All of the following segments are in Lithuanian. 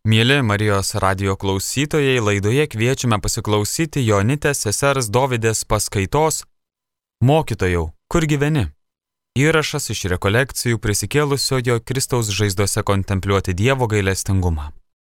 Mieli Marijos radijo klausytojai, laidoje kviečiame pasiklausyti Jonitės sesers Dovidės paskaitos Mokytojau, kur gyveni? Įrašas iš rekolekcijų prisikėlusiojo Kristaus žaizdose kontempliuoti Dievo gailestingumą.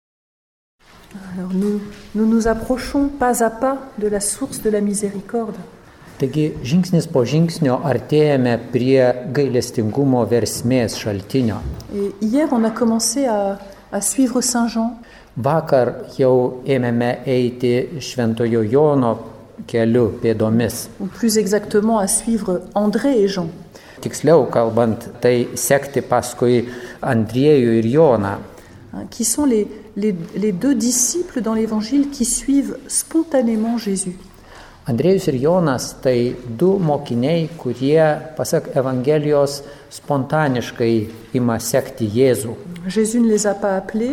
Alors nous approchons pas à pas de la source de la miséricorde. Taigi žingsnis po žingsnio artėjame prie gailestingumo versmės šaltinio. Et hier on a commencé à suivre Saint Jean. Vakar jau ėmėme eiti Šventojo Jono keliu pėdomis. Ou plus exactement à suivre André et Jean. Tiksliau kalbant, tai sekti paskui Andriejų ir Joną. Qui sont les deux disciples dans l'évangile qui suivent spontanément Jésus. Andriejus ir Jonas tai du mokiniai, kurie, pasak Evangelijos, spontaniškai ima sekti Jėzų. Jésus ne les a pas appelés.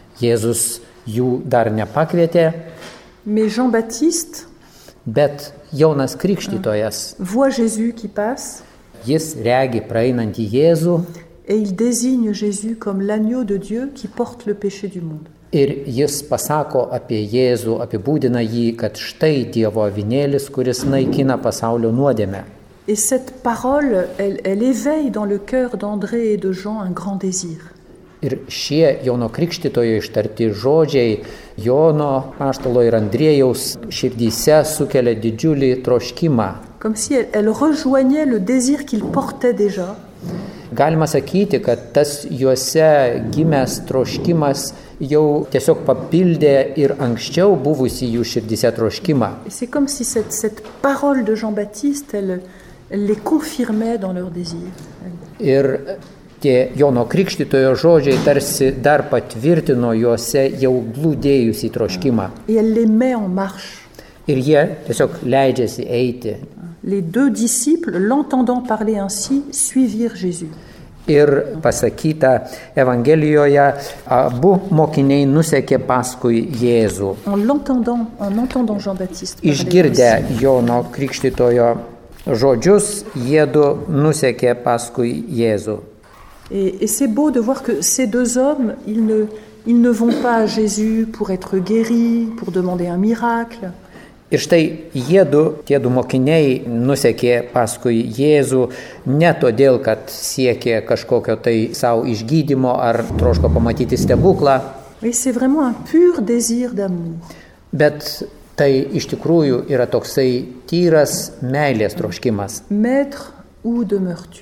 Jėzus jų dar nepakvietė, mais Jean-Baptiste, bet Jonas Krikštytojas, voit Jésus qui passe. Jis regi praeinantį Jėzų. Et il désigne Jésus comme l'agneau de Dieu qui porte le péché du monde. Ir jis pasako apie Jėzų, apibūdina jį, kad štai Dievo avinėlis, kuris naikina pasaulio nuodėmę. Et cette parole, elle éveille dans le cœur d'André et de Jean un grand désir. Ir šie Jono Krikštytojo ištarti žodžiai Jono apaštalo ir Andriejaus širdyse sukelia didžiulį troškimą. Comme si elle rejoignait le désir qu'il portait déjà. Galima sakyti, kad tas juose gimęs troškimas jau tiesiog papildė ir anksčiau buvusi jų širdyse troškimą. Et c'est comme si cette parole de Jean-Baptiste, elle les confirmait dans leur désir. Ir tie Jono Krikštytojo žodžiai tarsi dar patvirtino juose jau glūdėjusį troškimą. Et elle les met en marche. Ir jie tiesiog leidžiasi eiti. Les deux disciples, l'entendant parler ainsi, suivirent Jésus. Ir pasakyta Evangelijoje, abu mokiniai nusekė paskui Jėzų. En entendant Jean-Baptiste parler Išgirdę ainsi. Jono Krikštytojo žodžius, jiedu nusekė paskui Jėzų. Et c'est beau de voir que ces deux hommes, ils ne vont pas à Jésus pour être guéris, pour demander un miracle. Ir štai tie du mokiniai nusekė paskui Jėzų ne todėl, kad siekė kažkokio tai savo išgydymo ar troško pamatyti stebuklą. Et c'est vraiment un pur désir d'amour. Bet tai iš tikrųjų yra toksai tyras meilės troškimas. Maître, où demeures-tu?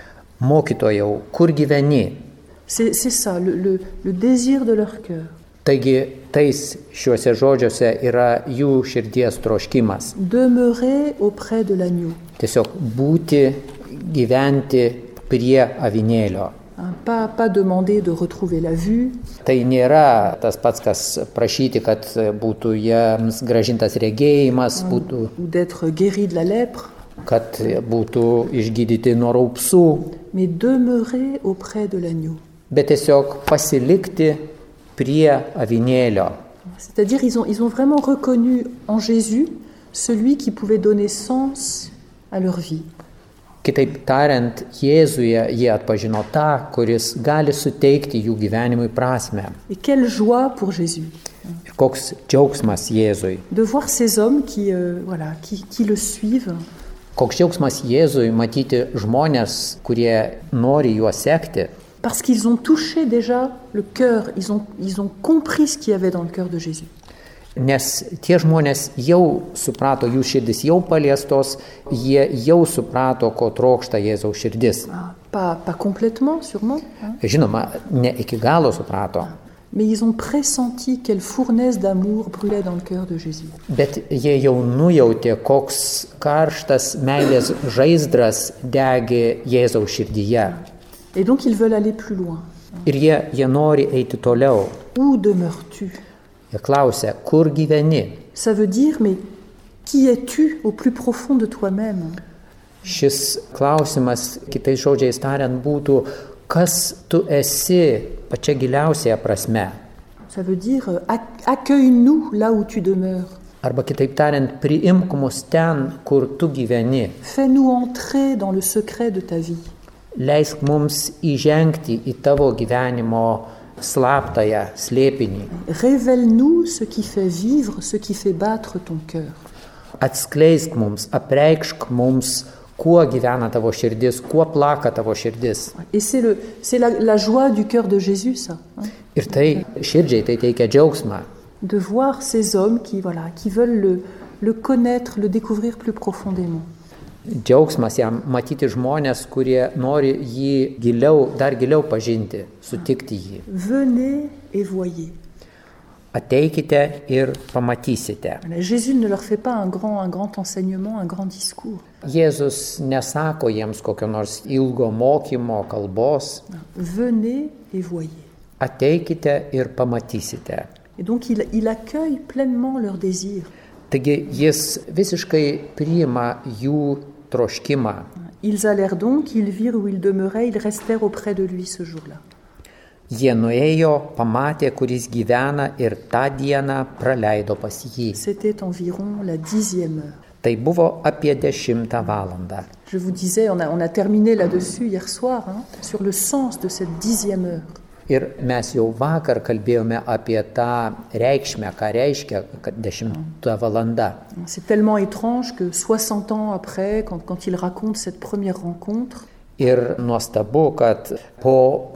Mokytojau, kur gyveni? C'est ça, le désir de leur cœur. Taigi, tais šiuose žodžiuose yra jų širdies troškimas. Demeurer auprès de l'agneau. Tiesiog būti, gyventi prie avinėlio. Pas demander de retrouver la vue. Tai nėra tas pats, kas prašyti, kad būtų jiems gražintas regėjimas, Ou d'être guéri de la lèpre. kad būtų išgydyti nuo raupsų, Mais demeurer auprès de l'agneau. bet tiesiog pasilikti prie avinėlio. C'est-à-dire ils ont vraiment reconnu en Jésus celui qui pouvait donner sens à leur vie. Kitaip tariant, Jėzuje jie atpažino tą, kuris gali suteikti jų gyvenimui prasmę. Et quelle joie pour Jésus Ir koks džiaugsmas Jėzui. de voir ces hommes qui le suivent. Koks džiaugsmas Jėzui matyti žmonės, kurie nori juo sekti. Parce qu'ils ont touché déjà le cœur, ils ont compris ce qu'il y avait dans le cœur de Jésus. Nes tie žmonės jau suprato, jų širdis jau paliestos, jie jau suprato, ko trokšta Jėzaus širdis. Pas complètement, sûrement. Žinoma, ne iki galo suprato. Mais ils ont pressenti quelle fournaise d'amour brûlait dans le cœur de Jésus. Bet jie jau nujautė, koks karštas meilės žaizdras degė Jėzaus širdyje. Et donc ils veulent aller plus loin. Ir jie nori eiti toliau. Où demeures-tu? Jie klausia, kur gyveni? Ça veut dire, mais qui es-tu au plus profond de toi-même? Šis klausimas, kitais žodžiais tariant, būtų, kas tu esi pačia giliausiaja prasme. Ça veut dire, accueille-nous là où tu demeures. Arba kitaip tariant, priimk mus ten, kur tu gyveni. Fais-nous entrer dans le secret de ta vie. Leisk mums įžengti į tavo gyvenimo slaptąją slėpinį. Révèle-nous ce qui fait vivre, ce qui fait battre ton cœur. Atskleisk mums, apreikšk mums, kuo gyvena tavo širdis, kuo plaka tavo širdis. Et c'est la joie du cœur de Jésus, ça. Hein, Ir tai širdžiai tai teikia džiaugsmą. de voir ces hommes qui veulent le connaître, le découvrir plus profondément. Džiaugsmas jam matyti žmonės, kurie nori jį dar giliau pažinti, sutikti jį. Venez et voyez. Ateikite ir pamatysite. Jésus ne leur fait pas un grand enseignement, un grand discours. Jėzus nesako jiems kokio nors ilgo mokymo, kalbos. Venez et voyez. Ateikite ir pamatysite. Et donc il accueille pleinement leurs désirs. Taigi jis visiškai priima jų troškimą. Ils allèrent donc, ils virent où il demeurait, ils restèrent auprès de lui ce jour-là. Jie nuėjo, pamatė, kur jis gyvena ir tą dieną praleido pas jį. C'était environ la 10e heure. Tai buvo apie 10 valandą. Je vous disais, on a terminé là-dessus hier soir, hein, sur le sens de cette 10e heure. Ir mes jau vakar kalbėjome apie tą reikšmę, ką reiškia 10 valanda. C'est tellement étrange que 60 ans après, quand il raconte cette première rencontre, Ir nuostabu, kad po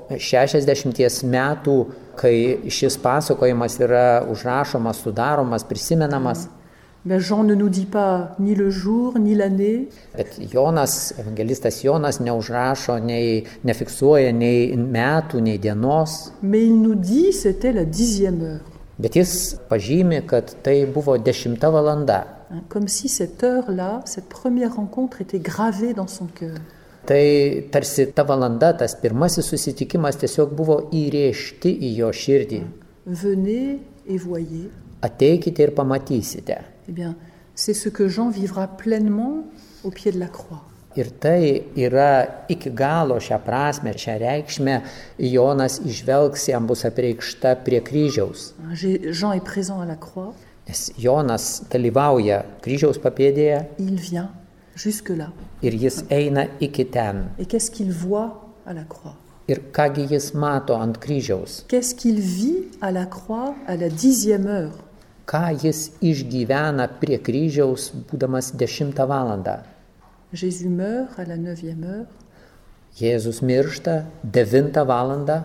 60 metų, kai šis pasakojimas yra užrašomas, sudaromas, prisimenamas, ben Jean ne nous dit pas ni le jour, ni l'année, bet Jonas, evangelistas Jonas neužrašo, nefiksuoja nei metų, nei dienos, mais il nous dit c'était la 10e heure. bet jis pažymi, kad tai buvo 10 valanda. Hein, comme si cette heure-là, cette première rencontre était gravée dans son cœur. Tai tarsi ta valanda, tas pirmasis susitikimas tiesiog buvo įrėžti į jo širdį. Venez et voyez. Ateikite ir pamatysite. Eh bien, c'est ce que Jean vivra pleinement au pied de la croix. Ir tai yra iki galo šią prasme, šią reikšmę Jonas išvelgs, jam bus apreikšta prie kryžiaus. Jean est présent à la croix. Nes Jonas dalyvauja kryžiaus papėdėje. Il vient jusque-là. Ir jis eina iki ten. Et qu'est-ce qu'il voit à la croix? Ir kągi jis mato ant kryžiaus? Qu'est-ce qu'il vit à la croix à la 10e heure? Ką jis išgyvena prie kryžiaus, būdamas 10 valandą? Jésus meurt à la 9e heure. Jėzus miršta 9 valandą.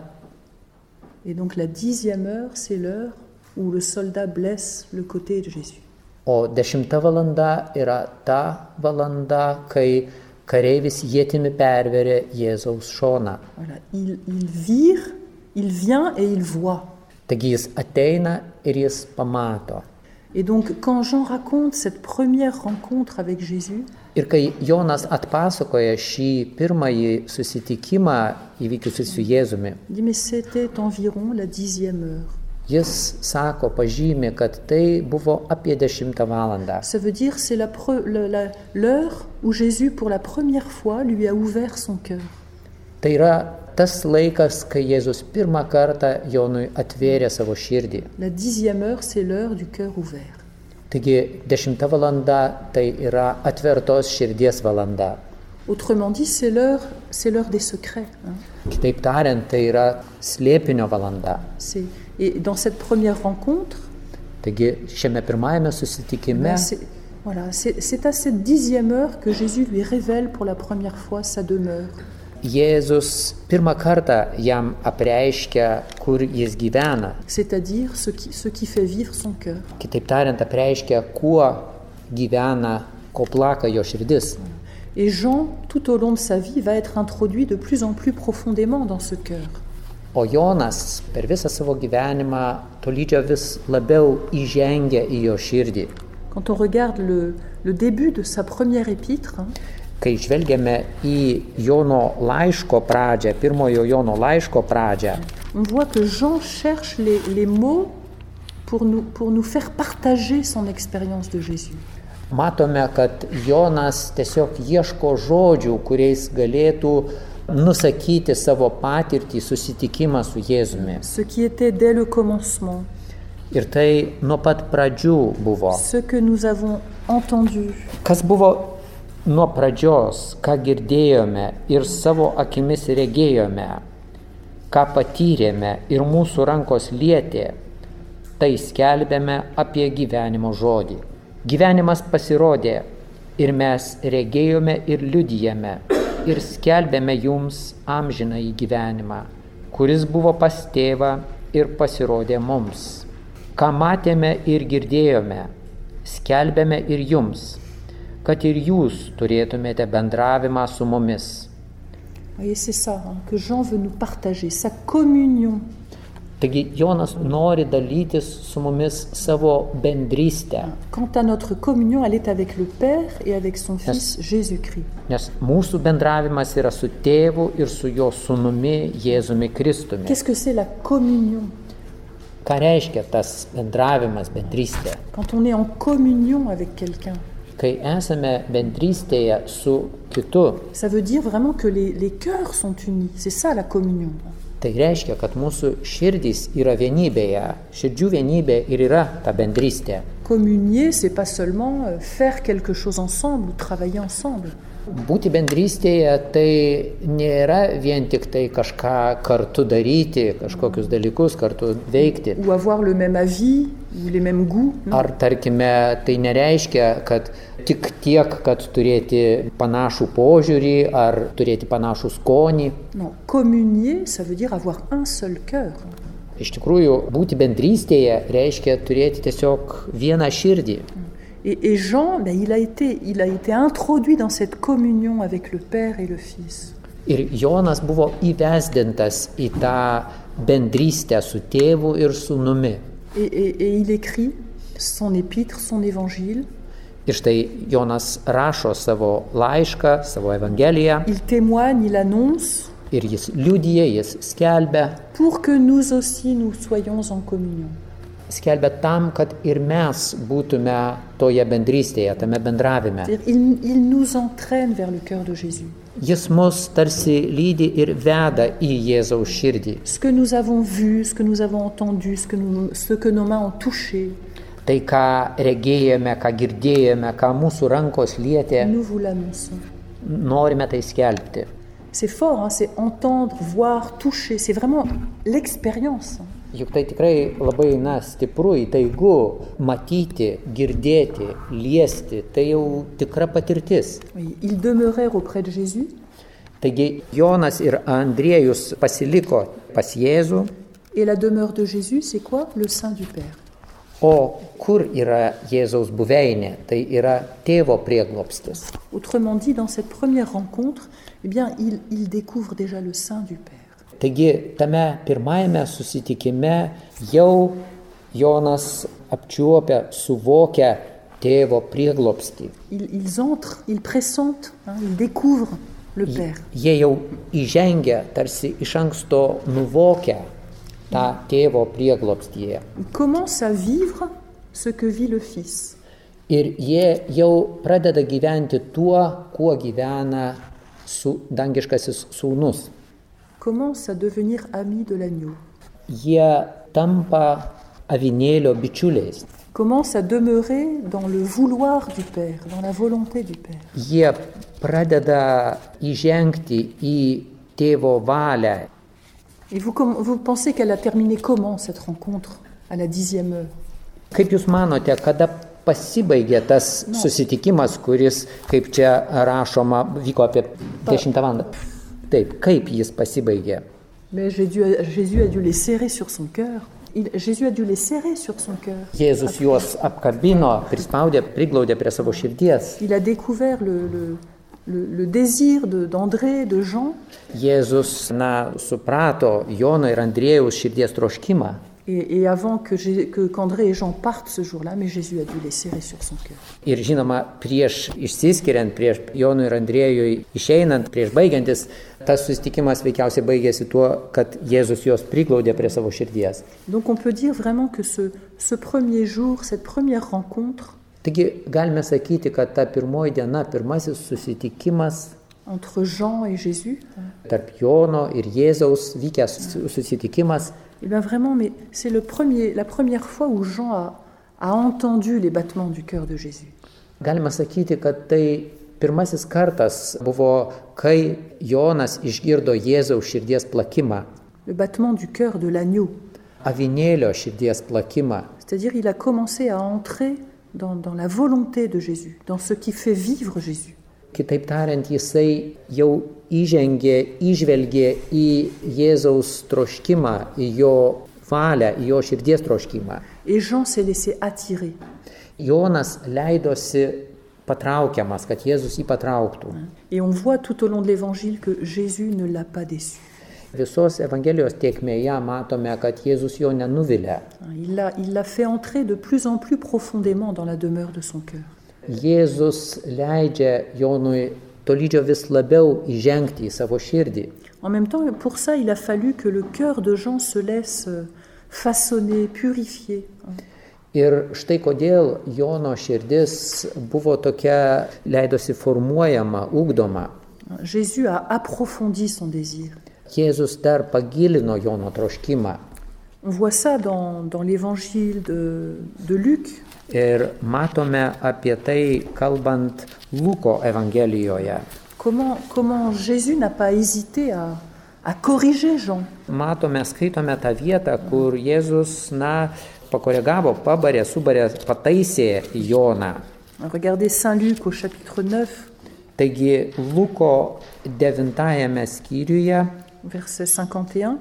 Et donc la 10e heure, c'est l'heure où le soldat blesse le côté de Jésus. O 10 valanda yra ta valanda, kai kareivis ietimi perveria Jėzaus šoną. Voilà, il vient et il voit. Taigi jis ateina ir jis pamato. Et donc quand Jean raconte cette première rencontre avec Jésus, Ir kai Jonas atpasakoja šį pirmąjį susitikimą įvykusiu su Jėzumi, il dit mais c'était environ la 10e heure. jis sako, pažymi, kad tai buvo apie 10 valandą. Ça veut dire c'est l'heure où Jésus pour la première fois lui a ouvert son cœur. Tai yra tas laikas, kai Jėzus pirmą kartą Jonui atvėrė savo širdį. La 10e heure, c'est l'heure du cœur ouvert. Taigi 10 valanda tai yra atvertos širdies valanda. Autrement dit, c'est l'heure des secrets. Hein. Kitaip tariant, tai yra slėpinio valanda. Et dans cette première rencontre, Taigi šiame pirmajame susitikime, c'est à cette 10e heure que Jésus lui révèle pour la première fois sa demeure. Jėzus pirmą kartą jam apreiškia, kur jis gyvena. C'est-à-dire ce qui fait vivre son cœur. Kitaip tariant, apreiškia, kuo gyvena, ko plaka jo širdis. Et Jean, tout au long de sa vie, va être introduit de plus en plus profondément dans ce cœur. O Jonas per visą savo gyvenimą tolydžio vis labiau įžengia į jo širdį. Quand on regarde le début de sa première épître, Kai žvelgiame į Jono laiško pradžią, pirmojo Jono laiško pradžią, on voit que Jean cherche les mots pour nous faire partager son expérience de Jésus. Matome, kad Jonas tiesiog ieško žodžių, kuriais galėtų nusakyti savo patirtį, susitikimą su Jėzumi. Ce qui était dès le commencement. Ir tai nuo pat pradžių buvo. Ce que nous avons entendu. Kas buvo nuo pradžios, ką girdėjome ir savo akimis regėjome. ką patyrėme ir mūsų rankos lietė, tai skelbėme apie gyvenimo žodį. Gyvenimas pasirodė ir mes regėjome ir liudijame ir skelbėme jums amžinąjį gyvenimą, kuris buvo pas tėvą ir pasirodė mums. Ką matėme ir girdėjome, skelbėme ir jums, kad ir jūs turėtumėte bendravimą su mumis. Et c'est ça, que Jean veut nous partager, sa communion. Taigi Jonas nori dalytis su mumis savo bendrystę. Quant à notre communion, elle est avec le Père et avec son Fils Jésus-Christ. Nes mūsų bendravimas yra su tėvu ir su jo sūnumi Jėzumi Kristumi. Qu'est-ce que c'est la communion? Ką reiškia tas bendravimas, bendrystė? Quand on est en communion avec quelqu'un, Kai esame bendrystėje su kitu, ça veut dire vraiment que les cœurs sont unis. C'est ça la communion. tai reiškia, kad mūsų širdys yra vienybėje, širdžių vienybė ir yra ta bendrystė. Communier, c'est pas seulement faire quelque chose ensemble ou travailler ensemble. Būti bendrystėje tai nėra vien tik tai kažką kartu daryti, kažkokius dalykus kartu veikti. Ou avoir le même avis, ou les mêmes goûts. Non. Ar tarkime, tai nereiškia, kad tik tiek, kad turėti panašų požiūrį ar turėti panašų skonį. Non, communier, ça veut dire avoir un seul cœur. Iš tikrųjų, būti bendrystėje reiškia turėti tiesiog vieną širdį. Et Jean, il a été introduit dans cette communion avec le Père et le Fils. Ir Jonas buvo įvesdintas į tą bendrystę su tėvu ir sūnumi. Et il écrit son épître, son évangile. Ir štai Jonas rašo savo laišką, savo evangeliją. Il témoigne, il annonce. Ir jis liudija, jis skelbia. Pour que nous aussi nous soyons en communion. Skelbia tam, kad ir mes būtume toje bendrystėje, tame bendravime. Il nous entraîne vers le cœur de Jésus. Jis mus tarsi lydi ir veda į Jėzaus širdį. Ce que nous avons vu, ce que nous avons entendu, ce que nos mains ont touché. Tai, ką regėjome, ką girdėjome, ką mūsų rankos lietė, Nous vous l'annonçons. norime tai skelbti. C'est fort, hein, c'est entendre, voir, toucher. C'est vraiment l'expérience. Juk tai tikrai labai stipru, įtaigu matyti, girdėti, liesti, tai jau tikra patirtis. Oui, ils demeurèrent auprès de Jésus. Taigi Jonas ir Andriejus pasiliko pas Jėzų. Et la demeure de Jésus, c'est quoi? Le sein du Père. O kur yra Jėzaus buveinė? Tai yra tėvo prieglobstis. Autrement dit, dans cette première rencontre, eh bien, il découvre déjà le sein du Père. Taigi tame pirmajame susitikime jau Jonas apčiuopia, suvokia tėvo prieglobstį. Ils entrent, ils pressentent, ils découvrent le Père. Jie jau įžengia, tarsi iš anksto nuvokia tą tėvo prieglobstyje. Ils commencent à vivre ce que vit le Fils. Ir jie jau pradeda gyventi tuo, kuo gyvena dangiškasis sūnus. Commence à devenir amis de l'agneau. Jie tampa avinėlio bičiuliais. Commence à demeurer dans le vouloir du Père, dans la volonté du Père. Jie pradeda įžengti į tėvo valią. Et vous pensez qu'elle a terminé comment, cette rencontre, à la 10e heure? Kaip jūs manote, kada pasibaigė tas susitikimas, kuris, kaip čia rašoma, vyko apie 10 valandą? Taip, kaip jis pasibaigė? Mais Jésus a dû les serrer sur son cœur. Jésus a dû les serrer sur son cœur. Jėzus juos apkabino, prispaudė, priglaudė prie savo širdies. Il a découvert le désir d'André, de Jean. Jėzus, suprato Jono ir Andriejaus širdies troškimą. Et avant qu'André et Jean partent ce jour-là, mais Jésus a dû les serrer sur son cœur. Ir žinoma, prieš išsiskiriant, prieš Jonui ir Andriejui išeinant, prieš baigiantis, tas susitikimas veikiausiai baigėsi tuo, kad Jėzus juos priglaudė prie savo širdies. Donc on peut dire vraiment que ce premier jour, cette première rencontre, taigi galime sakyti, kad ta pirmoji diena, pirmasis susitikimas entre Jean et Jésus, tarp Jono ir Jėzaus vykęs susitikimas, et bien vraiment, mais c'est la première fois où Jean a entendu les battements du cœur de Jésus. Galima sakyti, kad tai pirmasis kartas buvo, kai Jonas išgirdo Jėzaus širdies plakimą. le battement du cœur de l'agneau. Avinėlio širdies plakimą. C'est-à-dire il a commencé à entrer dans la volonté de Jésus, dans ce qui fait vivre Jésus. Kitaip tariant, jisai jau įžvelgė į Jėzaus troškimą, į jo valią, į jo širdies troškimą. Et Jean s'est laissé attirer. Jonas leidosi patraukiamas, kad Jėzus jį patrauktų. Et on voit tout au long de l'évangile que Jésus ne l'a pas déçu. Visos Evangelijos tėkmėje matome, kad Jėzus jo nenuvilia. Il l'a fait entrer de plus en plus profondément dans la demeure de son cœur. Jėzus leidžia Jonui tolydžio vis labiau įžengti į savo širdį. En même temps, pour ça, il a fallu que le cœur de Jean se laisse façonner, purifier. Ir štai kodėl Jono širdis buvo tokia, leidosi formuojama, ugdoma. Jésus a approfondi son désir. Jėzus dar pagilino Jono troškimą. On voit ça dans l'évangile de Luc. Ir matome apie tai, kalbant Luko Evangelijoje. Comment Jésus n'a pas hésité à corriger Jean. Matome, skaitome tą vietą, kur Jėzus, pakoregavo, pabarė, subarė, pataisė Joną. Regardez Saint Luc au chapitre 9. Taigi Luko 9 skyriuje, verset 51.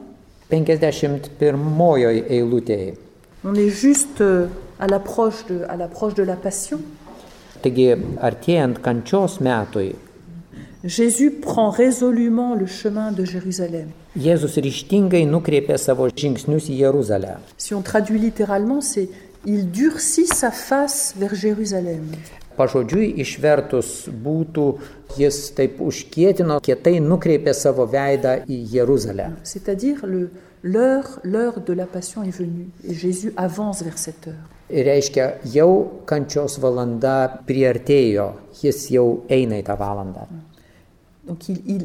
51 eilutėje. On est juste à l'approche de la passion. Taigi, artėjant kančios metui, Jésus prend résolument le chemin de Jérusalem. Jėzus ryžtingai nukreipė savo žingsnius į Jeruzalę. Si on traduit littéralement, c'est il durcit sa face vers Jérusalem. Pažodžiui išvertus būtų, jis taip užkietino, kietai nukreipė savo veidą į Jeruzalę. C'est-à-dire l'heure de la passion est venue et Jésus avance vers cette heure. Reiškia, jau kančios valanda priartėjo, jis jau eina į tą valandą. Donc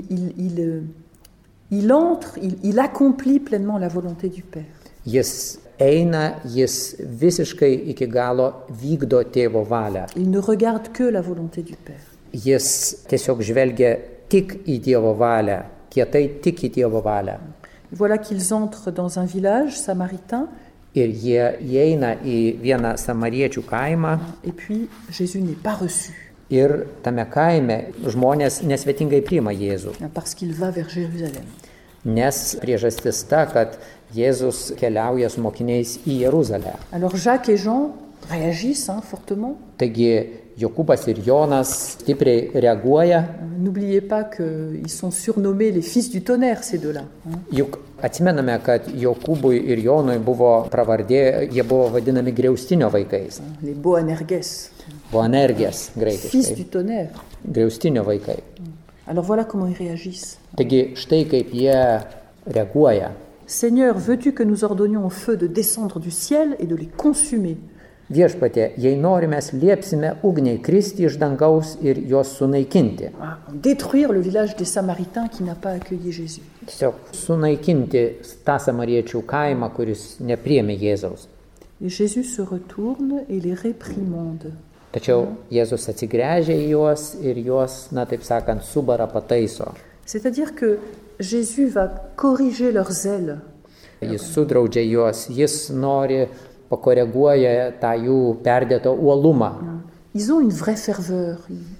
il entre, il accomplit pleinement la volonté du Père. Jis eina, jis visiškai iki galo vykdo tėvo valią. Il ne regarde que la volonté du Père. Jis tiesiog žvelgia tik į Dievo valią, kietai tik į Dievo valią. Voilà qu'ils entrent dans un village samaritain. Ir jie įeina į vieną samariečių kaimą. Et puis Jésus n'est pas reçu. Ir tame kaime žmonės nesvetingai priima Jėzų. Parce qu'il va vers Jérusalem. Nes priežastis ta, kad Jėzus keliauja su mokiniais į Jeruzalę. Alors Jacques et Jean réagissent fortement. Taigi Jokūbas ir Jonas stipriai reaguoja. N'oubliez pas qu'ils sont surnommés les fils du tonnerre, ces deux-là. Juk atsimename, kad Jokūbui ir Jonui buvo pravardė, jie buvo vadinami griaustinio vaikais. Les Boanerges. Boanerges, graikiškai. Fils du tonnerre. Griaustinio vaikai. Alors voilà comment ils réagissent. Taigi štai kaip jie reaguoja. Seigneur, veux-tu que nous ordonnions au feu de descendre du ciel et de les consumer? Viešpatie, jei nori, mes liepsime ugniai kristi iš dangaus ir juos sunaikinti. Détruire le village des Samaritains qui n'a pas accueilli Jésus. Tiesiog sunaikinti tą samariečių kaimą, kuris nepriėmė Jėzaus. Et Jésus se retourne et les réprimande. Tačiau Jėzus atsigręžia į juos ir juos, taip sakant, subara pataiso. C'est-à-dire que Jésus va corriger leur zèle. Jis sudraudžia juos, jis nori pakoreguoja tą jų perdėtą uolumą. Ils ont une vraie ferveur.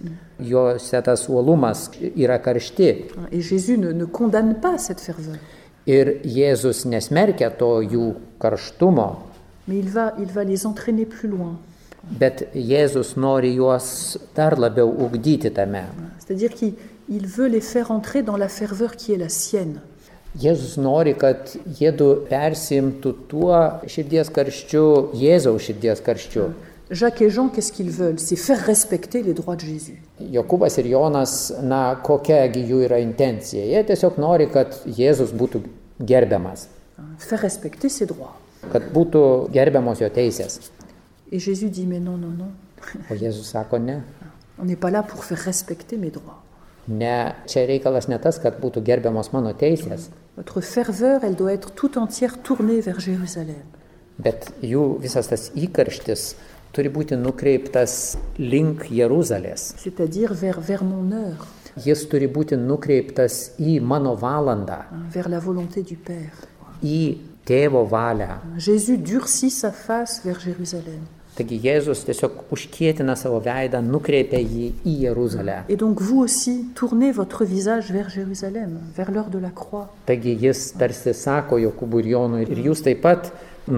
Jose tas uolumas yra karšti. Et Jésus ne condamne pas cette ferveur. Ir Jėzus nesmerkia to jų karštumo. Mais il va les entraîner plus loin. Bet Jėzus nori juos dar labiau ugdyti tame. C'est-à-dire qu'il veut les faire entrer dans la ferveur qui est la sienne. Jėzus nori, kad jiedu persimtų tuo širdies karščiu, Jėzaus širdies karščiu. Jacques et Jean, qu'est-ce qu'ils veulent? C'est faire respecter les droits de Jésus. Jokūbas ir Jonas, kokiagi jų yra intencija. Jie tiesiog nori, kad Jėzus būtų gerbiamas. Faire respecter ses droits. Kad būtų gerbiamos jo teisės. Et Jésus dit, mais non. O Jėzus sako, ne. On n'est pas là pour faire respecter mes droits. Ne, čia reikalas ne tas, kad būtų gerbiamos mano teisės. Votre ferveur, elle doit être tout entière tournée vers Jérusalem. Bet jų visas tas įkarštis turi būti nukreiptas link Jeruzalės. C'est-à-dire vers mon heure. jis turi būti nukreiptas į mano valandą, vers la volonté du Père. į tėvo valią. Jésus durcit sa face vers Jérusalem. Taigi Jėzus tiesiog užkietina savo veidą, nukreipia jį į Jeruzalę. Et donc vous aussi, tournez votre visage vers Jérusalem, vers l'heure de la croix. Taigi jis tarsi sako Jokūbui ir Jonui, ir jūs taip pat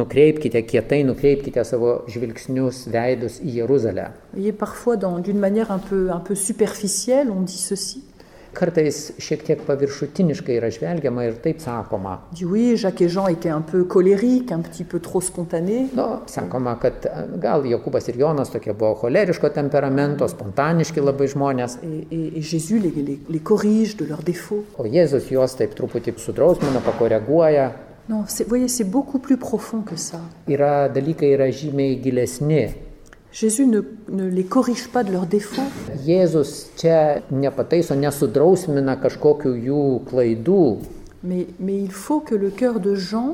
kietai nukreipkite savo žvilgsnius, veidus į Jeruzalę. Vous voyez, parfois, d'une manière un peu superficielle, on dit ceci. Kartais šiek tiek paviršutiniškai yra žvelgiama ir taip sakoma. On dit oui, Jacques et Jean étaient un peu colériques, un petit peu trop spontanés. Sakoma, kad gal Jokūbas ir Jonas tokie buvo choleriško temperamento, spontaniški labai žmonės. Et Jésus les corrige de leurs défauts. O Jėzus juos taip truputį sudrausmina, pakoreguoja. Non, vous voyez, c'est beaucoup plus profond que ça. Dalykai yra žymiai gilesni. Jésus ne les corrige pas de leurs défauts. Jėzus čia nepataiso, nesudrausmina kažkokių jų klaidų. Mais il faut que le cœur de Jean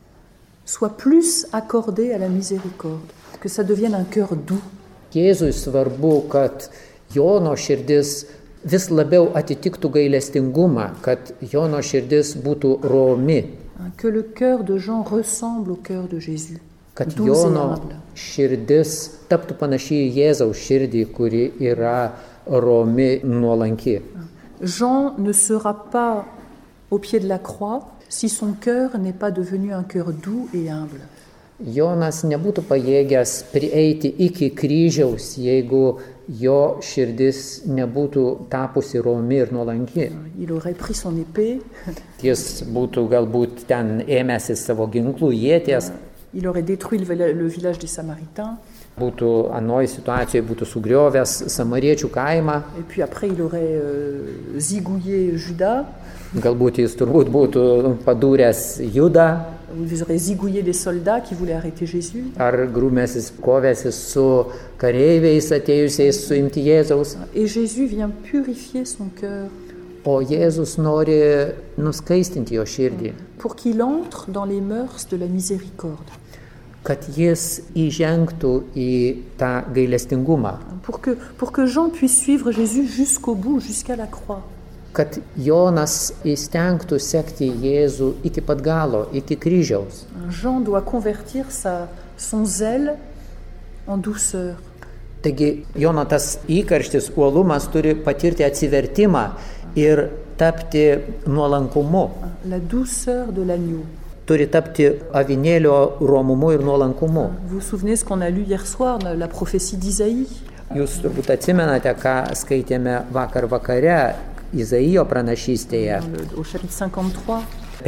soit plus accordé à la miséricorde, que ça devienne un cœur doux. Jėzui svarbu, kad Jono širdis vis labiau atitiktų gailestingumą, kad Jono širdis būtų romi. Que le cœur de Jean ressemble au cœur de Jésus. Kad Jono širdis taptų panašiai į Jėzaus širdį, kuri yra romi, nuolanki. Jean ne sera pas au pied de la croix si son cœur n'est pas devenu un cœur doux et humble. Jonas nebūtų pajėgęs prieiti iki kryžiaus, jeigu jo širdis nebūtų tapusi romi ir nuolanki. Il aurait pris son épée. Jis būtų galbūt ten ėmęsis savo ginklų, ieties. Il aurait détruit le village des Samaritains. Būtų anoje situacijoje būtų sugriovęs samariečių kaimą. Et puis après il aurait zigouillé Judas. Galbūt jis turbūt būtų padūręs Judą. Ils auraient zigouillé des soldats qui voulaient arrêter Jésus. Ar grūmėsis, kovėsis su kareiviais atėjusiais suimti Jėzaus. Et Jésus vient purifier son cœur. O Jėzus nori nuskaistinti jo širdį. Pour qu'il entre dans les mœurs de la miséricorde. Kad jis įžengtų į tą gailestingumą. Pour que Jean puisse suivre Jésus jusqu'au bout, jusqu'à la croix. Kad Jonas įstengtų sekti Jėzų iki pat galo, iki kryžiaus. Jean doit convertir son zèle en douceur. Taigi Jono tas įkarštis, uolumas turi patirti atsivertimą ir tapti nuolankumu. La douceur de l'agneau. Turi tapti avinėlio romumu ir nuolankumu. Vous vous souvenez ce qu'on a lu hier soir, la prophétie d'Isaïe? Jūs turbūt atsimenate, ką skaitėme vakare Izaijo pranašystėje. Au chapitre 53.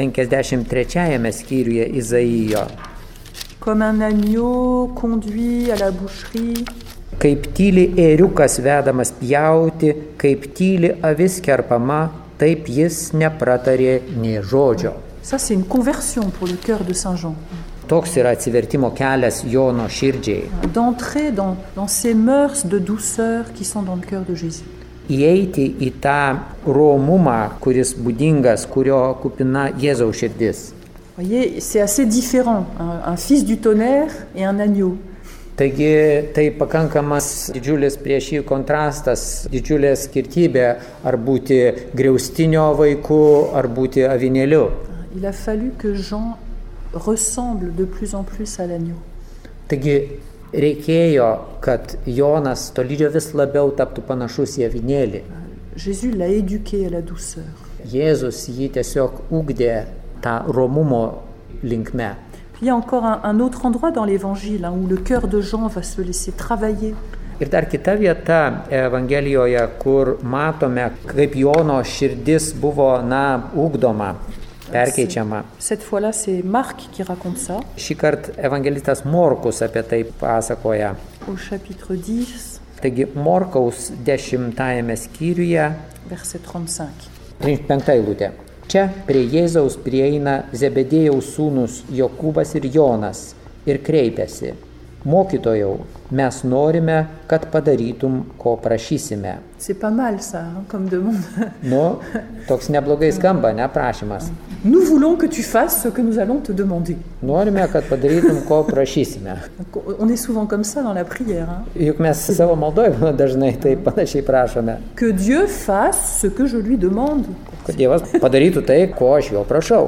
53 skyriuje Izaijo. Comme un agneau conduit à la boucherie. Kaip tyli ėriukas vedamas pjauti, kaip tyli avis kerpama, taip jis nepratarė nė žodžio. Ça, c'est une conversion pour le cœur de Saint Jean. Toks yra atsivertimo kelias Jono širdžiai. D'entrer dans ces mœurs de douceur qui sont dans le cœur de Jésus. Įeiti į tą romumą, kuris būdingas, kurio kupina Jėzaus širdis. Voyez, c'est assez différent, un fils du tonnerre et un agneau. Taigi tai pakankamas didžiulis prieš jį kontrastas, didžiulė skirtybė, ar būti griaustinio vaiku, ar būti avinėliu. Il a fallu que Jean ressemble de plus en plus à l'agneau. Taigi reikėjo, kad Jonas tolydžio vis labiau taptų panašus į avinėlį. Jésus l'a éduqué à la douceur. Jėzus jį tiesiog ugdė tą romumo linkme. Il y a encore un autre endroit dans l'évangile où le cœur de Jean va se laisser travailler. Ir dar kita vieta Evangelijoje, kur matome, kaip Jono širdis buvo, ugdoma, perkeičiama. Cette fois-là, c'est Marc qui raconte ça. Šįkart evangelistas Morkus apie tai pasakoja. Au chapitre 10. Taigi Morkaus 10 skyriuje. Verset 35. 35 eilutė. Čia prie Jėzaus prieina Zebedėjaus sūnus Jokūbas ir Jonas ir kreipiasi: Mokytojau, mes norime, kad padarytum, ko prašysime. C'est pas mal ça, comme demande. Nu, toks neblogai skamba, ne prašymas. Nous voulons que tu fasses ce que nous allons te demander. Norime, kad padarytum, ko prašysime. On est souvent comme ça dans la prière. Juk mes savo maldoje dažnai tai panašiai prašome. Que Dieu fasse ce que je lui demande. Kad Dievas padarytų tai, ko aš jo prašau.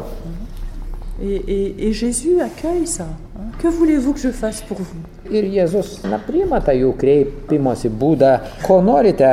Et Jésus accueille ça. Que voulez-vous que je fasse pour vous? Ir Jėzus priima tą jų kreipimosi būdą, ko norite,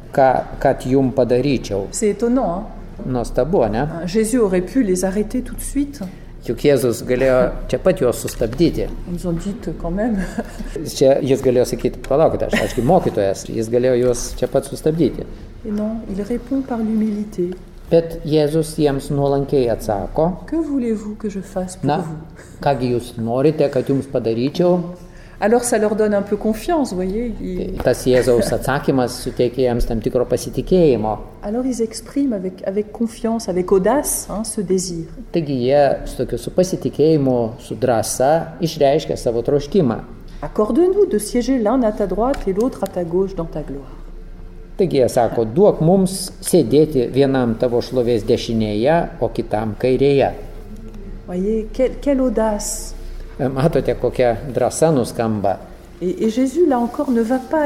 kad jum padaryčiau. C'est étonnant. Nuostabu, ne? Jésus aurait pu les arrêter tout de suite. Juk Jėzus galėjo čia pat juos sustabdyti. Ils ont dit quand même. Čia jis galėjo sakyti, palaukite, aš kaip mokytojas, jis galėjo juos čia pat sustabdyti. Et non, il répond par l'humilité. Bet Jėzus jiems nuolankiai atsako, Que voulez-vous que je fasse pour vous? Kągi jūs norite, kad jums padaryčiau? Alors ça leur donne un peu confiance, vous voyez. Tas Jėzaus atsakymas suteikia jiems tam tikro pasitikėjimo. Alors ils expriment avec confiance, avec audace, ce désir. Taigi jie su pasitikėjimu, su drąsa išreiškia savo troškimą. Accorde-nous de siéger l'un à ta droite et l'autre à ta gauche dans ta gloire. Taigi jie sako, duok mums sėdėti vienam tavo šlovės dešinėje, o kitam kairėje. Voyez, quelle audace. Matote, kokia drąsa nuskamba. Et Jésus, là encore, ne va pas,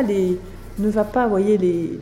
voyez,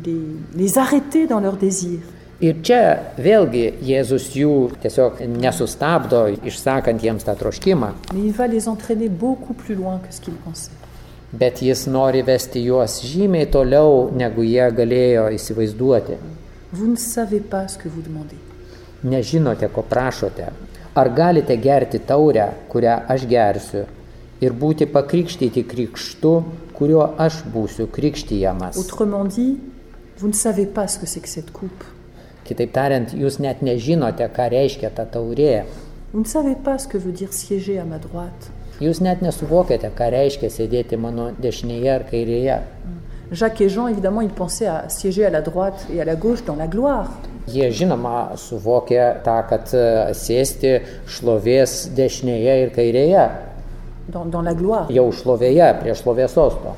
les arrêter dans leurs désirs. Ir čia vėlgi Jėzus jų tiesiog nesustabdo, išsakant jiems tą troškimą. Mais il va les entraîner beaucoup plus loin que ce qu'ils pensaient. Bet jis nori vesti juos žymiai toliau, negu jie galėjo įsivaizduoti. Vous ne savez pas ce que vous demandez. Nežinote, ko prašote. Ar galite gerti taurę, kurią aš gersiu, ir būti pakrikštyti krikštu, kuriuo aš būsiu krikštijamas? Autrement dit, vous ne savez pas ce que c'est que cette coupe. Kitaip tariant, jūs net nežinote, ką reiškia ta taurė. Vous ne savez pas ce que veut dire siéger à ma droite. Jūs net nesuvokiate, ką reiškia sėdėti mano dešinėje ar kairėje. Jacques et Jean, évidemment, ils pensaient à siéger à la droite et à la gauche dans la gloire. Jie žinoma suvokė tą, kad sėsti šlovės dešinėje ir kairėje. Dans la gloire. Jau šlovėje, prie šlovės sosto.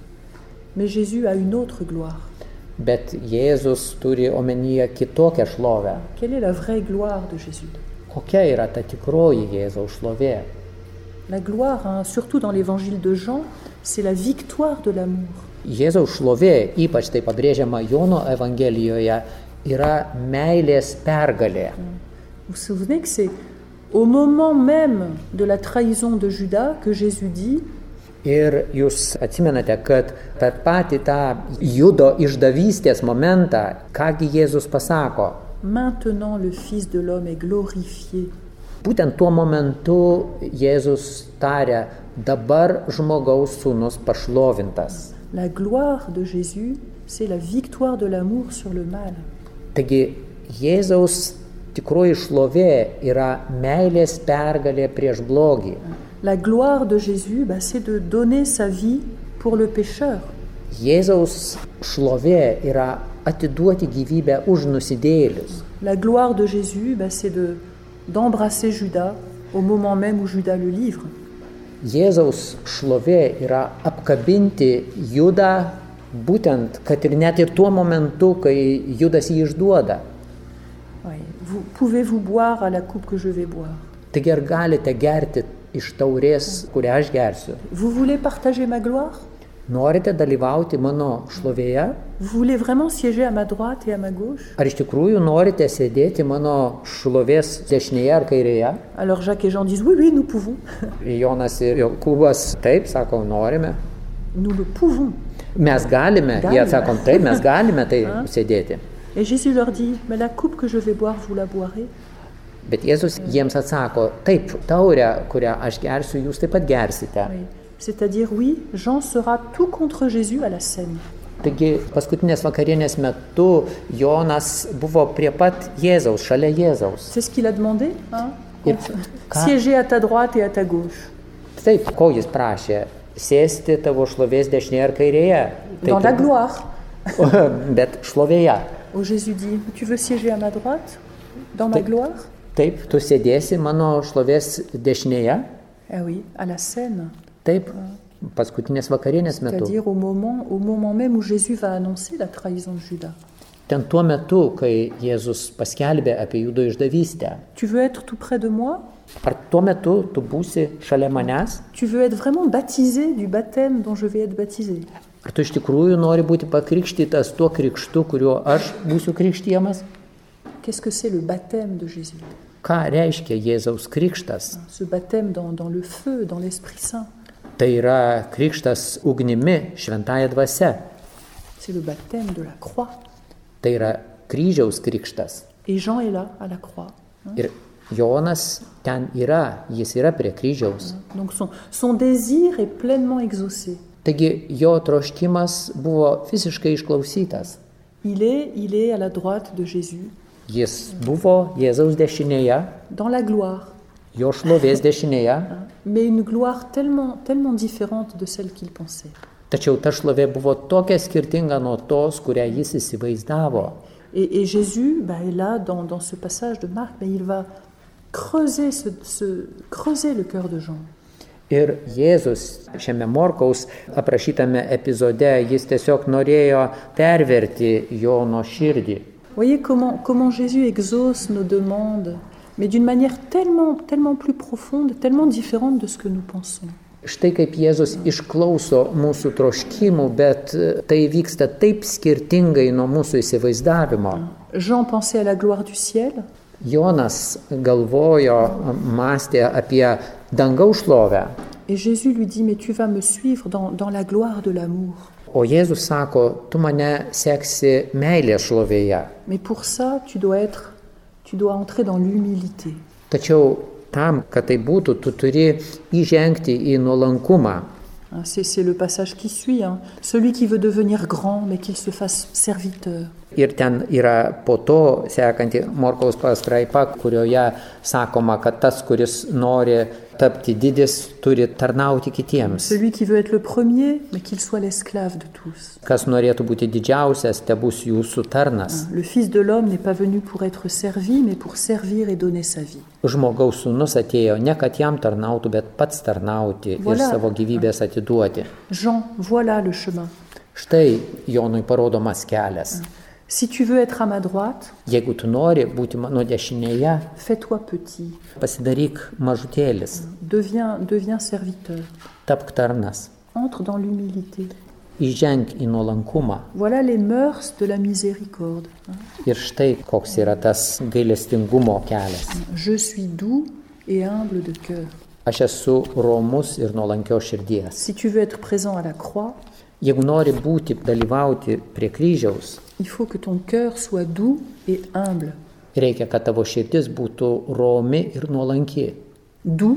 Mais Jésus a une autre gloire. Bet Jėzus turi omenyje kitokią šlovę. Quelle est la vraie gloire de Jésus? Kokia yra ta tikroji Jėzaus šlovė? La gloire, surtout dans l'évangile de Jean, c'est la victoire de l'amour. Jėzaus šlovė, ypač tai pabrėžiama Jono evangelijoje, yra meilės pergalė. Vous vous souvenez que c'est au moment même de la trahison de Judas que Jésus dit. Ir jūs atsimenate, kad per patį tą Judo išdavystės momentą, kągi Jėzus pasako? Maintenant le Fils de l'homme est glorifié. Būtent tuo momentu Jėzus tarė, dabar žmogaus sūnus pašlovintas. La gloire de Jésus, c'est la victoire de l'amour sur le mal. Taigi Jėzaus tikroji šlovė yra meilės pergalė prieš blogį. La gloire de Jésus, c'est de donner sa vie pour le pécheur. Jėzaus šlovė yra atiduoti gyvybę už nusidėjėlius. La gloire de Jésus, c'est d'embrasser Judas au moment même où Judas le livre. Jėzaus šlovė yra apkabinti Judą, būtent, kad ir net ir tuo momentu, kai Judas jį išduoda. Oui. Pouvez-vous boire à la coupe que je vais boire? Taigi ar galite gerti iš taurės, kurią aš gersiu? Vous voulez partager ma gloire? Norite dalyvauti mano šlovėje? Vous voulez vraiment siéger à ma droite et à ma gauche? Ar iš tikrųjų norite sėdėti mano šlovės dešinėje ar kairėje? Alors Jacques et Jean disent oui, nous pouvons. Jonas ir Jokūbas taip, sako, norime. Nous le pouvons. Mes galime. Jie atsakom, taip, mes galime tai sėdėti. Et Jésus leur dit, mais la coupe que je vais boire, vous la boirez? Bet Jėzus jiems atsako, taip, taurę, kurią aš gersiu, jūs taip pat gersite. Oui. C'est-à-dire, oui, Jean sera tout contre Jésus à la scène. Taigi, paskutinės vakarienės metu Jonas buvo prie pat Jėzaus, šalia Jėzaus. C'est ce qu'il a demandé, siéger à ta droite et à ta gauche. Taip, ko jis prašė? Sėsti tavo šlovės dešinėje ar kairėje? Dans la gloire. Bet šlovėje. Oh, Jésus dit, tu veux siéger à ma droite? Dans ma gloire? Taip, tu sėdėsi mano šlovės dešinėje? Ah oui, à la scène. Taip, paskutinės vakarienės metu. C'est-à-dire au moment même où Jésus va annoncer la trahison de Judas. Ten tuo metu, kai Jėzus paskelbė apie Judo išdavystę. Tu veux être tout près de moi? Ar tuo metu tu būsi šalia manęs? Tu veux être vraiment baptisé du baptême dont je vais être baptisé? Ar tu iš tikrųjų nori būti pakrikštytas tuo krikštu, kuriuo aš būsiu krikštijamas? Qu'est-ce que c'est le baptême de Jésus? Ką reiškia Jėzaus krikštas? Ce baptême dans le feu, dans l'Esprit Saint. Tai yra krikštas ugnimi, šventąja dvasia. C'est le baptême de la croix. Tai yra kryžiaus krikštas. Et Jean est là, à la croix. Ir Jonas ten yra, jis yra prie kryžiaus. Donc son désir est pleinement exaucé. Taigi jo troškimas buvo visiškai išklausytas. Il est à la droite de Jésus. Jis buvo Jėzaus dešinėje, dans la gloire. Jo šlovės dešinėje. Mais une gloire tellement différente de celle qu'il pensait. Tačiau ta šlovė buvo tokia skirtinga nuo tos, kurią jis įsivaizdavo. Et Jésus, est là, dans ce passage de Marc, il va creuser le cœur de Jean. Ir Jėzus šiame Morkaus aprašytame epizode, jis tiesiog norėjo perverti Jono širdį. Voyez comment Jésus exauce nos demandes, mais d'une manière tellement plus profonde, tellement différente de ce que nous pensons. Štai kaip Jėzus išklauso mūsų troškimų, bet tai vyksta taip skirtingai nuo mūsų įsivaizdavimo. Jean pensait à la gloire du ciel. Jonas galvojo, mąstė apie dangaus šlovę. Et Jésus lui dit, mais tu vas me suivre dans la gloire de l'amour. O Jėzus sako, tu mane seksi meilės šlovėje. Mais pour ça, tu dois entrer dans l'humilité. Tačiau tam, kad tai būtų, tu turi įžengti į nuolankumą. C'est le passage qui suit. Celui qui veut devenir grand, mais qu'il se fasse serviteur. Ir ten yra po to sekanti Morkaus pastraipa, kurioje sakoma, kad tas, kuris nori tapti didis, turi tarnauti kitiems. Celui qui veut être le premier, mais qu'il soit l'esclave de tous. Kas norėtų būti didžiausias, tebus jūsų tarnas. Le Fils de l'homme n'est pas venu pour être servi, mais pour servir et donner sa vie. Žmogaus sūnus atėjo ne kad jam tarnautų, bet pats tarnauti ir savo gyvybės atiduoti. Jean, voilà le chemin. Štai Jonui parodomas kelias. Si tu veux être à ma droite, jeigu tu nori būti mano dešinėje, fais-toi petit. Pasidaryk mažutėlis. Deviens serviteur. Tapk tarnas. Entre dans l'humilité. Įženk į nuolankumą. Voilà les mœurs de la miséricorde. Ir štai koks yra tas gailestingumo kelias. Je suis doux et humble de cœur. Aš esu romus ir nuolankios širdies. Si tu veux être présent à la croix, jeigu nori dalyvauti prie kryžiaus, il faut que ton cœur soit doux et humble. Reikia, kad tavo širdis būtų romi ir nuolanki. Doux,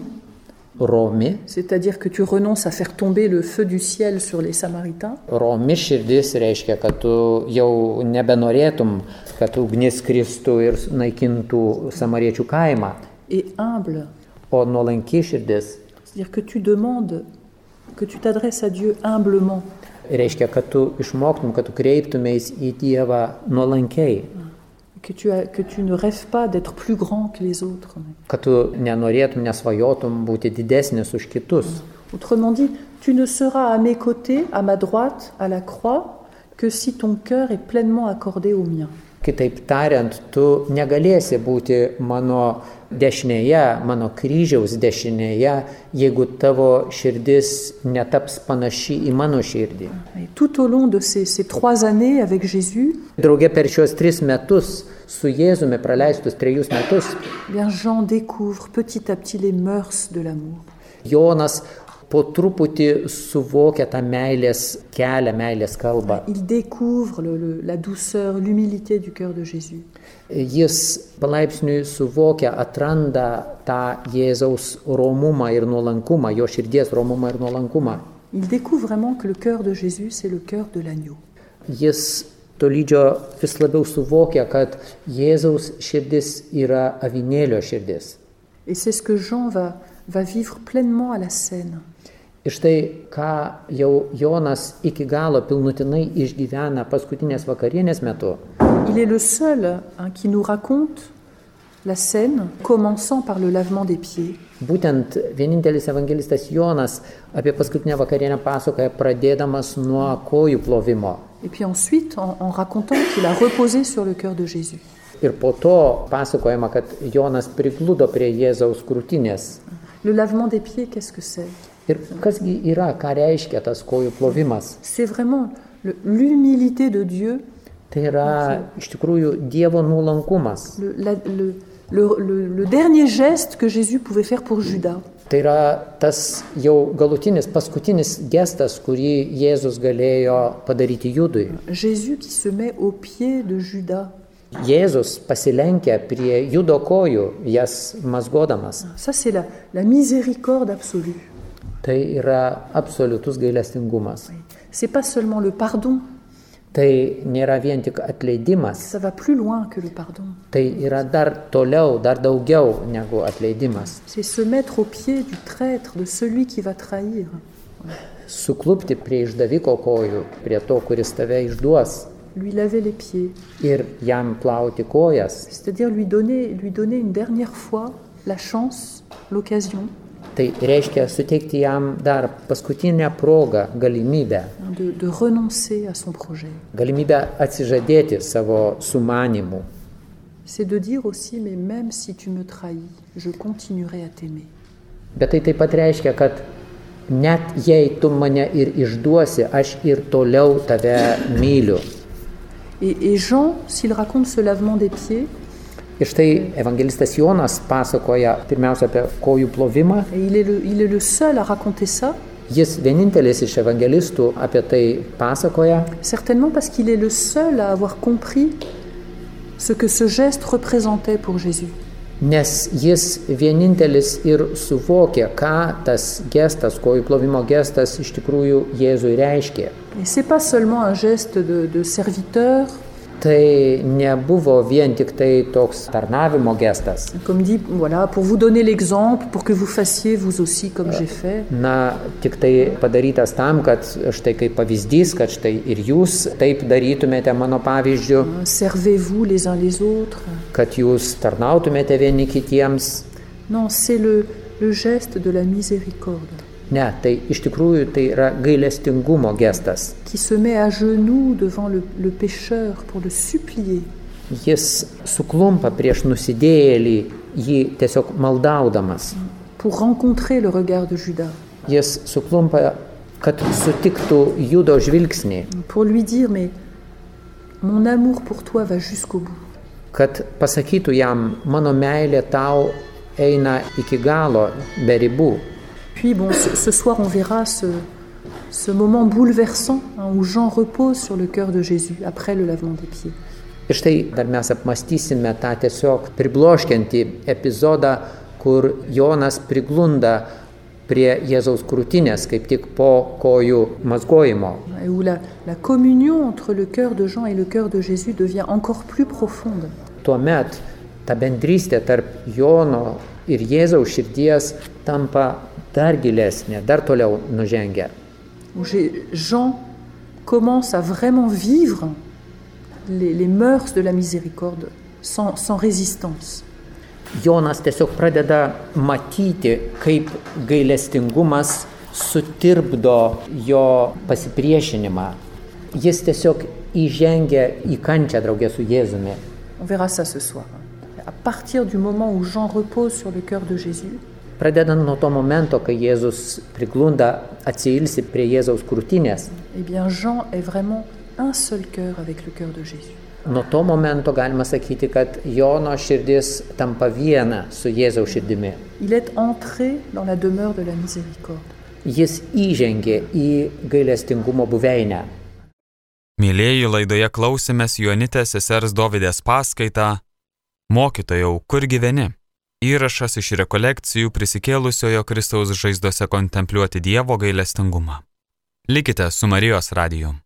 romi, c'est-à-dire que tu renonces à faire tomber le feu du ciel sur les Samaritains. Romi širdis reiškia, kad tu jau nebenorėtum, kad ugnis kristų ir naikintų samariečių kaimą. Et humble, o nuolanki širdis, c'est-à-dire que tu demandes, que tu t'adresses à Dieu humblement. Reiškia, kad tu išmoktum, kad tu kreiptumės į Dievą nuolankiai. Que tu ne rêves pas d'être plus grand que les autres. Kad tu nenorėtum, nesvajotum būti didesnis už kitus. Autrement dit, tu ne seras à mes côtés, à ma droite, à la croix, que si ton cœur est pleinement accordé au mien. Kitaip tariant, tu negalėsi būti mano dešinėje, mano kryžiaus dešinėje, jeigu tavo širdis netaps panaši į mano širdį. Et tout au long de ces 3 années avec Jésus, drauge per šios 3 metus, su Jėzumi praleistus 3 metus, bien Jean découvre petit à petit les mœurs de l'amour. Jonas po truputį suvokia tą meilės kelią, meilės kalbą. Il découvre la douceur, l'humilité du cœur de Jésus. Jis palaipsniui suvokia, atranda tą Jėzaus romumą ir nuolankumą, jo širdies romumą ir nuolankumą. Il découvre vraiment que le cœur de Jésus, c'est le cœur de l'agneau. Jis tolydžio vis labiau suvokia, kad Jėzaus širdis yra avinėlio širdis. Et c'est ce que Jean va vivre pleinement à la scène. Ir štai, ką jau Jonas iki galo pilnutinai išgyvena paskutinės vakarienės metu. Il est le seul qui nous raconte la scène, commençant par le lavement des pieds. Būtent vienintelis evangelistas Jonas apie paskutinę vakarienę pasakoja pradėdamas nuo kojų plovimo. Et puis ensuite, en racontant qu'il a reposé sur le cœur de Jésus. Ir po to pasakojama, kad Jonas prigludo prie Jėzaus krūtinės. Le lavement des pieds, qu'est-ce que c'est? Ir kasgi yra, ką reiškia tas kojų plovimas? C'est vraiment l'humilité de Dieu. Tai yra iš tikrųjų Dievo nuolankumas. Le dernier geste que Jésus pouvait faire pour Judas. Tai yra tas jau galutinis, paskutinis gestas, kurį Jėzus galėjo padaryti Judui. Jésus qui se met aux pieds de Judas. Jėzus pasilenkia prie Judo kojų, jas mazgodamas. Ça, c'est la miséricorde absolue. Tai yra absoliutus gailestingumas. C'est pas seulement le pardon. Tai nėra vien tik atleidimas. Ça va plus loin que le pardon. Tai yra dar toliau, dar daugiau negu atleidimas. C'est se mettre aux pieds du traître, de celui qui va trahir. Suklupti prie išdaviko kojų, prie to, kuris tave išduos. Lui laver les pieds. Ir jam plauti kojas. C'est-à-dire lui donner une dernière fois la chance, l'occasion. Tai reiškia suteikti jam dar paskutinę progą, galimybę. De renoncer à son projet. Galimybę atsižadėti savo sumanimų. C'est de dire aussi, mais même si tu me trahis, je continuerai à t'aimer. Bet tai taip pat reiškia, kad net jei tu mane ir išduosi, aš ir toliau tave myliu. Et Jean, s'il raconte ce lavement des pieds, ir štai evangelistas Jonas pasakoja pirmiausia apie kojų plovimą. Et il est le seul à raconter ça. Jis vienintelis iš evangelistų apie tai pasakoja. Certainement parce qu'il est le seul à avoir compris ce que ce geste représentait pour Jésus. Nes jis vienintelis ir suvokė, ką tas gestas, kojų plovimo gestas iš tikrųjų Jėzui reiškė. Et c'est pas seulement un geste de serviteur. Tai nebuvo vien tik tai toks tarnavimo gestas. Comme dit, voilà, pour vous donner l'exemple, pour que vous fassiez vous aussi comme j'ai fait. Na, tik tai padarytas tam, kad štai kaip pavyzdys, kad štai ir jūs taip darytumėte mano pavyzdžiu. Servez-vous les uns les autres. Kad jūs tarnautumėte vieni kitiems. Non, c'est le geste de la miséricorde. Ne, tai iš tikrųjų tai yra gailestingumo gestas. Qui se met à genoux devant le pécheur pour le supplier. Jis suklumpa prieš nusidėjėlį, jį tiesiog maldaudamas. Pour rencontrer le regard de Judas. Jis suklumpa, kad sutiktų Judo žvilgsnį. Pour lui dire, mais mon amour pour toi va jusqu'au bout. Kad pasakytų jam, mano meilė tau eina iki galo, be ribų. Puis bon, ce soir on verra ce moment bouleversant où Jean repose sur le cœur de Jésus après le lavement des pieds. Ir štai dar mes apmąstysime tą tiesiog pribloškiantį epizodą, kur Jonas priglunda prie Jėzaus krūtinės, kaip tik po kojų mazgojimo. Et où la communion entre le cœur de Jean et le cœur de Jésus devient encore plus profonde. Tuomet ta bendrystė tarp Jono ir Jėzaus širdies tampa dar gilesnė, dar toliau nužengia. Où Jean commence à vraiment vivre les mœurs de la miséricorde sans résistance. Jonas tiesiog pradeda matyti, kaip gailestingumas sutirpdo jo pasipriešinimą. Jis tiesiog įžengia į kančią draugę su Jėzumi. On verra ça ce soir. À partir du moment où Jean repose sur le cœur de Jésus, pradedant nuo to momento, kai Jėzus priglunda, atsiilsi prie Jėzaus krūtinės. Eh bien, Jean est vraiment un seul cœur avec le cœur de Jésus. Nuo to momento galima sakyti, kad Jono širdis tampa viena su Jėzaus širdimi. Il est entré dans la demeure de la miséricorde. Jis įžengė į gailestingumo buveinę. Mylėjai, laidoje klausėmės Jonitės sesers Dovidės paskaitą Mokytojau, kur gyveni? Įrašas iš rekolekcijų prisikėlusiojo Kristaus žaizdose kontempliuoti Dievo gailestingumą. Likite su Marijos radiju.